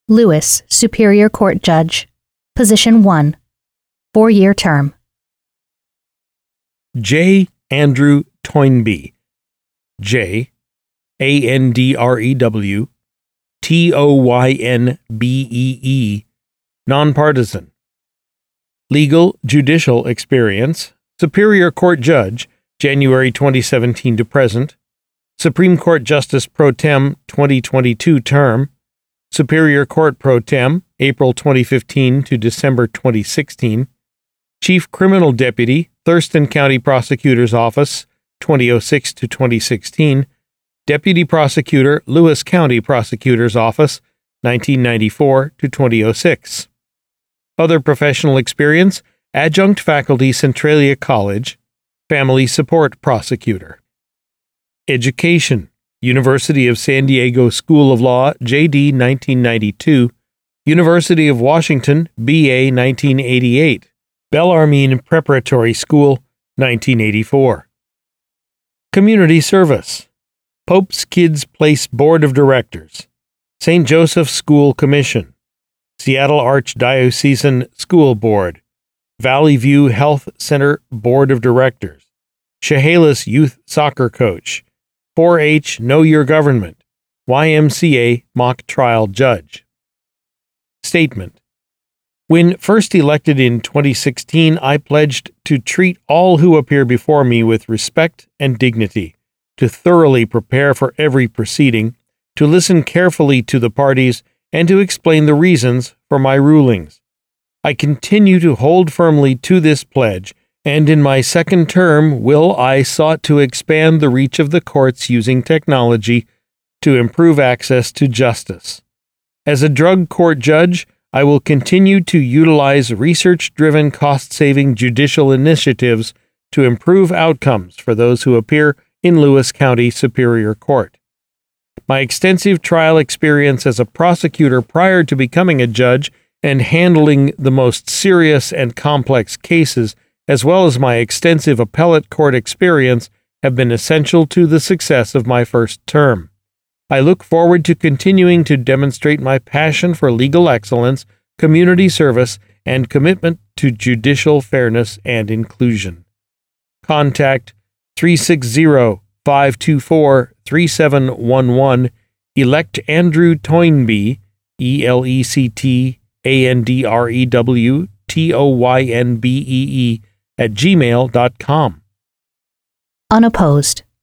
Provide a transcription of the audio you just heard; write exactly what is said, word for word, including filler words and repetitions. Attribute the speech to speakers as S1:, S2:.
S1: Lewis, Superior Court Judge. Position one. Four-year term.
S2: J. Andrew Toynbee. J. A N D R E W T O Y N B E E. Nonpartisan. Legal, judicial experience. Superior Court Judge, January twenty seventeen to present. Supreme Court Justice Pro Tem, twenty twenty-two term. Superior Court Pro Tem, April twenty fifteen to December twenty sixteen. Chief Criminal Deputy, Thurston County Prosecutor's Office, twenty oh six to twenty sixteen. Deputy Prosecutor, Lewis County Prosecutor's Office, nineteen ninety-four to twenty oh six. Other professional experience, adjunct faculty, Centralia College, family support prosecutor. Education, University of San Diego School of Law, J D nineteen ninety-two, University of Washington, B A nineteen eighty-eight, Bellarmine Preparatory School, nineteen eighty-four. Community service, Pope's Kids Place Board of Directors, Saint Joseph's School Commission, Seattle Archdiocesan School Board, Valley View Health Center Board of Directors, Chehalis Youth Soccer Coach, four H Know Your Government, Y M C A Mock Trial Judge. Statement. When first elected in twenty sixteen, I pledged to treat all who appear before me with respect and dignity, to thoroughly prepare for every proceeding, to listen carefully to the parties, and to explain the reasons for my rulings. I continue to hold firmly to this pledge, and in my second term will I sought to expand the reach of the courts using technology to improve access to justice. As a drug court judge, I will continue to utilize research-driven, cost-saving judicial initiatives to improve outcomes for those who appear in Lewis County Superior Court. My extensive trial experience as a prosecutor prior to becoming a judge and handling the most serious and complex cases, as well as my extensive appellate court experience, have been essential to the success of my first term. I look forward to continuing to demonstrate my passion for legal excellence, community service, and commitment to judicial fairness and inclusion. Contact three six zero, five two four, three seven one one. Elect Andrew Toynbee, E L E C T A N D R E W T O Y N B E E, at gmail dot com.
S1: Unopposed.